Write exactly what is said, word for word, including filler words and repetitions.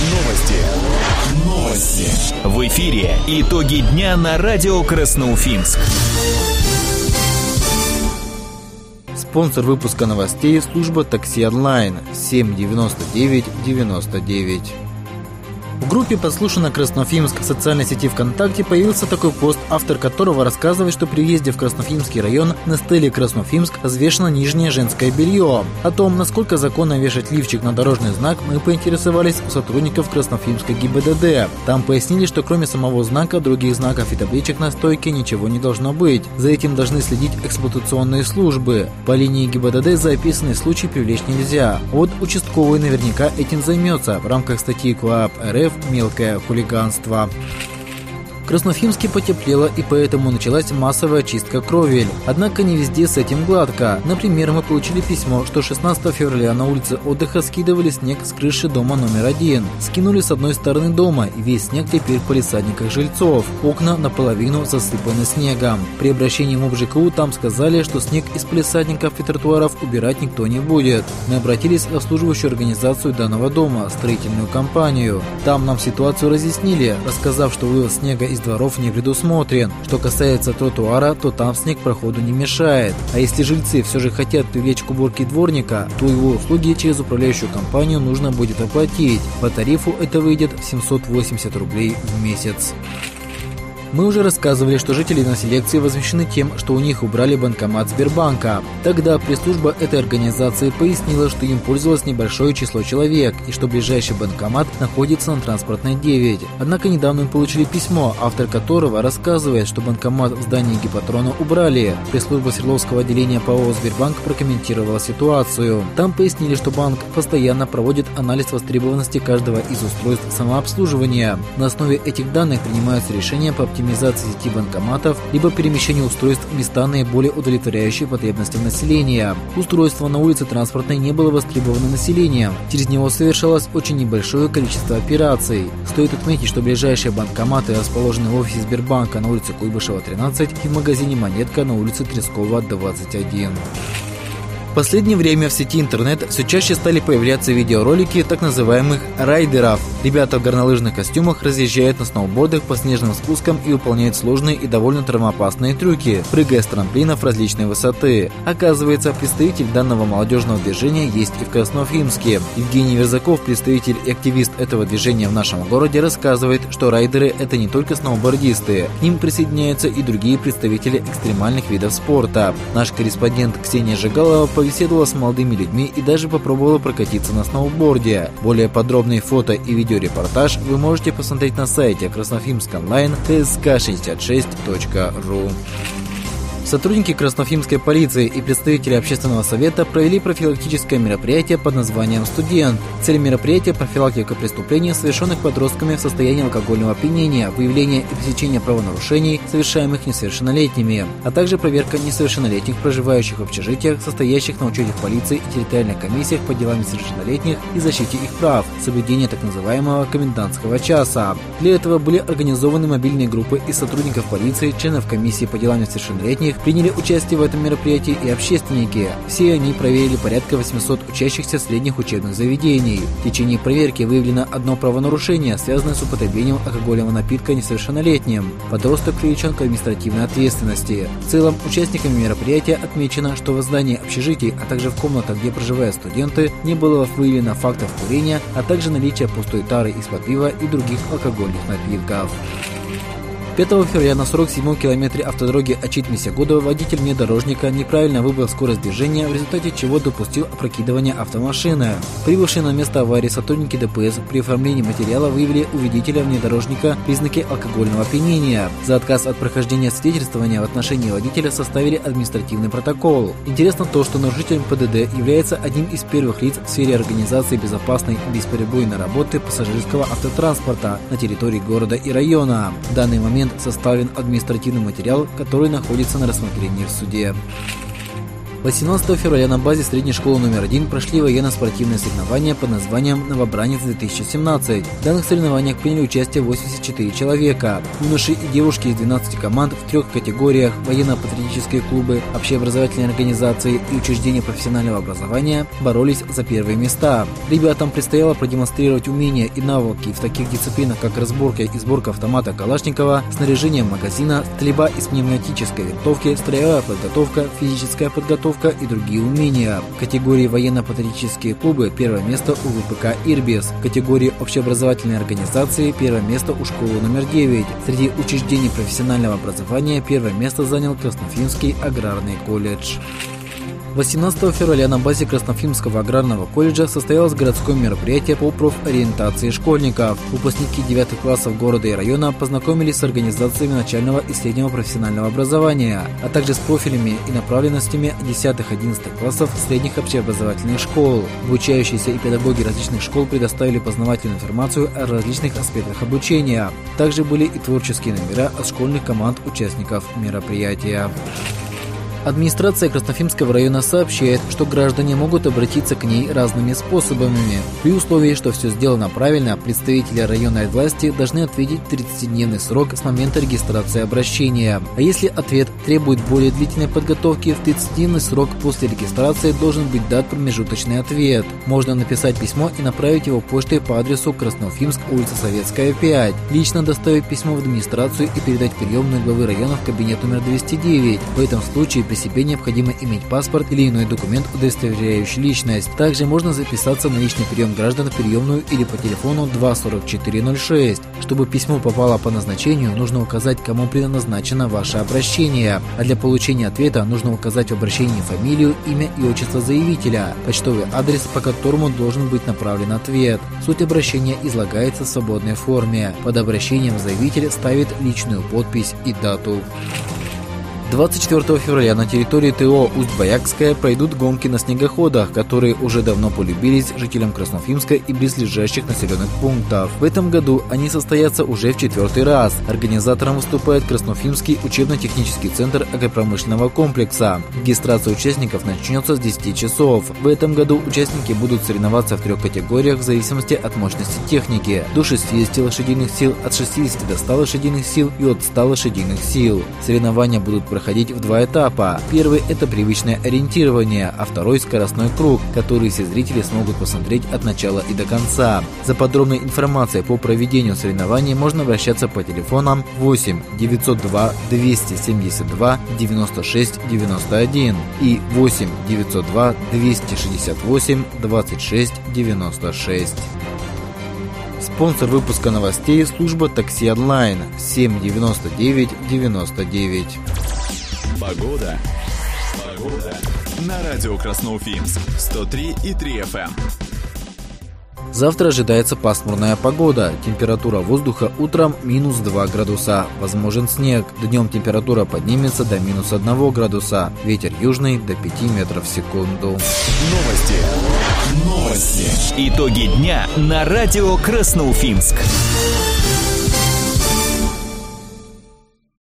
Новости. Новости. В эфире итоги дня на радио Красноуфимск. Спонсор выпуска новостей – служба такси онлайн семь девяносто девять девяносто девять. В группе «Подслушано Красноуфимск» в социальной сети ВКонтакте появился такой пост, автор которого рассказывает, что при въезде в Красноуфимский район на стеле «Красноуфимск» развешено нижнее женское белье. О том, насколько законно вешать лифчик на дорожный знак, мы поинтересовались у сотрудников Красноуфимской ГИБДД. Там пояснили, что кроме самого знака, других знаков и табличек на стойке ничего не должно быть. За этим должны следить эксплуатационные службы. По линии ГИБДД за описанный случай привлечь нельзя. Вот участковый наверняка этим займется в рамках статьи КоАП РФ «Мелкое хулиганство». В Красноуфимске потеплело, и поэтому началась массовая чистка кровель. Однако не везде с этим гладко. Например, мы получили письмо, что шестнадцатого февраля на улице отдыха скидывали снег с крыши дома номер один. Скинули с одной стороны дома, и весь снег теперь в палисадниках жильцов. Окна наполовину засыпаны снегом. При обращении в МОБЖКУ там сказали, что снег из палисадников и тротуаров убирать никто не будет. Мы обратились в обслуживающую организацию данного дома, строительную компанию. Там нам ситуацию разъяснили, рассказав, что вывоз снега из дворов не предусмотрен. Что касается тротуара, то там снег проходу не мешает. А если жильцы все же хотят привлечь к уборке дворника, то его услуги через управляющую компанию нужно будет оплатить. По тарифу это выйдет в семьсот восемьдесят рублей в месяц. Мы уже рассказывали, что жители Инноселекции возмущены тем, что у них убрали банкомат Сбербанка. Тогда пресс-служба этой организации пояснила, что им пользовалось небольшое число человек и что ближайший банкомат находится на Транспортной девять. Однако недавно мы получили письмо, автор которого рассказывает, что банкомат в здании Гипатрона убрали. Пресс-служба Свердловского отделения ПАО «Сбербанк» прокомментировала ситуацию. Там пояснили, что банк постоянно проводит анализ востребованности каждого из устройств самообслуживания. На основе этих данных принимаются решения по оптимизации сети банкоматов, либо перемещению устройств в места, наиболее удовлетворяющие потребностям населения. Устройство на улице Транспортной не было востребовано населением. Через него совершалось очень небольшое количество операций. Стоит отметить, что ближайшие банкоматы расположены в офисе Сбербанка на улице Куйбышева, тринадцать и в магазине «Монетка» на улице Трескова, двадцать один. В последнее время в сети интернет все чаще стали появляться видеоролики так называемых райдеров. Ребята в горнолыжных костюмах разъезжают на сноубордах по снежным спускам и выполняют сложные и довольно травмоопасные трюки, прыгая с трамплинов различной высоты. Оказывается, представитель данного молодежного движения есть и в Красноуфимске. Евгений Верзаков, представитель и активист этого движения в нашем городе, рассказывает, что райдеры – это не только сноубордисты. К ним присоединяются и другие представители экстремальных видов спорта. Наш корреспондент Ксения Жигалова беседовала с молодыми людьми и даже попробовала прокатиться на сноуборде. Более подробные фото и видеорепортаж вы можете посмотреть на сайте Красноуфимск онлайн тэ эс ка шестьдесят шесть точка ру. Сотрудники Красноуфимской полиции и представители общественного совета провели профилактическое мероприятие под названием «Студент». Цель мероприятия – профилактика преступлений, совершенных подростками в состоянии алкогольного опьянения, выявление и пресечение правонарушений, совершаемых несовершеннолетними, а также проверка несовершеннолетних, проживающих в общежитиях, состоящих на учете в полиции и территориальных комиссиях по делам несовершеннолетних и защите их прав, соблюдение так называемого комендантского часа. Для этого были организованы мобильные группы из сотрудников полиции, членов комиссии по делам несовершеннолетних. Приняли участие в этом мероприятии и общественники. Все они проверили порядка восьмисот учащихся средних учебных заведений. В течение проверки выявлено одно правонарушение, связанное с употреблением алкогольного напитка несовершеннолетним. Подросток привлечен к административной ответственности. В целом, участниками мероприятия отмечено, что в здании общежитий, а также в комнатах, где проживают студенты, не было выявлено фактов курения, а также наличия пустой тары из-под пива и других алкогольных напитков. пятого февраля на сорок седьмом километре автодороги Ачит-Месягудова водитель внедорожника неправильно выбрал скорость движения, в результате чего допустил опрокидывание автомашины. Прибывшие на место аварии сотрудники дэ пэ эс при оформлении материала выявили у водителя внедорожника признаки алкогольного опьянения. За отказ от прохождения свидетельствования в отношении водителя составили административный протокол. Интересно то, что нарушителем пэ дэ дэ является одним из первых лиц в сфере организации безопасной и бесперебойной работы пассажирского автотранспорта на территории города и района. В данный момент составлен административный материал, который находится на рассмотрении в суде. восемнадцатого февраля на базе средней школы номер один прошли военно-спортивные соревнования под названием «Новобранец-две тысячи семнадцать». В данных соревнованиях приняли участие восемьдесят четыре человека. Юноши и девушки из двенадцати команд в трех категориях – военно-патриотические клубы, общеобразовательные организации и учреждения профессионального образования – боролись за первые места. Ребятам предстояло продемонстрировать умения и навыки в таких дисциплинах, как разборка и сборка автомата Калашникова, снаряжение магазина, стрельба из пневматической винтовки, строевая подготовка, физическая подготовка и другие умения. В категории военно-патриотические клубы первое место у ВПК «Ирбис». В категории общеобразовательной организации первое место у школы номер девять. Среди учреждений профессионального образования первое место занял Красноуфимский аграрный колледж. восемнадцатого февраля на базе Красноуфимского аграрного колледжа состоялось городское мероприятие по профориентации школьников. Выпускники девятых классов города и района познакомились с организациями начального и среднего профессионального образования, а также с профилями и направленностями десятых-одиннадцатых классов средних общеобразовательных школ. Обучающиеся и педагоги различных школ предоставили познавательную информацию о различных аспектах обучения. Также были и творческие номера от школьных команд участников мероприятия. Администрация Красноуфимского района сообщает, что граждане могут обратиться к ней разными способами. При условии, что все сделано правильно, представители районной власти должны ответить в тридцатидневный срок с момента регистрации обращения. А если ответ требует более длительной подготовки, в тридцатидневный срок после регистрации должен быть дан промежуточный ответ. Можно написать письмо и направить его почтой по адресу Красноуфимск, улица Советская, пять. Лично доставить письмо в администрацию и передать приемную главы района в кабинет номер двести девять. В этом случае при себе необходимо иметь паспорт или иной документ, удостоверяющий личность. Также можно записаться на личный прием граждан в приемную или по телефону два сорок четыре ноль шесть. Чтобы письмо попало по назначению, нужно указать, кому предназначено ваше обращение. А для получения ответа нужно указать в обращении фамилию, имя и отчество заявителя, почтовый адрес, по которому должен быть направлен ответ. Суть обращения излагается в свободной форме. Под обращением заявитель ставит личную подпись и дату. двадцать четвёртого февраля на территории ТО Усть-Боякская пройдут гонки на снегоходах, которые уже давно полюбились жителям Красноуфимска и близлежащих населенных пунктов. В этом году они состоятся уже в четвертый раз. Организатором выступает Красноуфимский учебно-технический центр агропромышленного комплекса. Регистрация участников начнется с десяти часов. В этом году участники будут соревноваться в трех категориях в зависимости от мощности техники. До шестидесяти лошадиных сил, от шестидесяти до ста лошадиных сил и от ста лошадиных сил. Соревнования будут проходить в два этапа. Первый – это привычное ориентирование, а второй – скоростной круг, который все зрители смогут посмотреть от начала и до конца. За подробной информацией по проведению соревнований можно обращаться по телефонам восемь девятьсот два двести семьдесят два девяносто шесть девяносто один и восемь девятьсот два двести шестьдесят восемь двадцать шесть девяносто шесть. Спонсор выпуска новостей – служба такси онлайн семь девяносто девять девяносто девять. Погода. Погода. На радио Красноуфимск сто три и три эф эм. Завтра ожидается пасмурная погода. Температура воздуха утром минус два градуса. Возможен снег. Днем температура поднимется до минус одного градуса. Ветер южный до пяти метров в секунду. Новости. Новости. Итоги дня на радио Красноуфимск.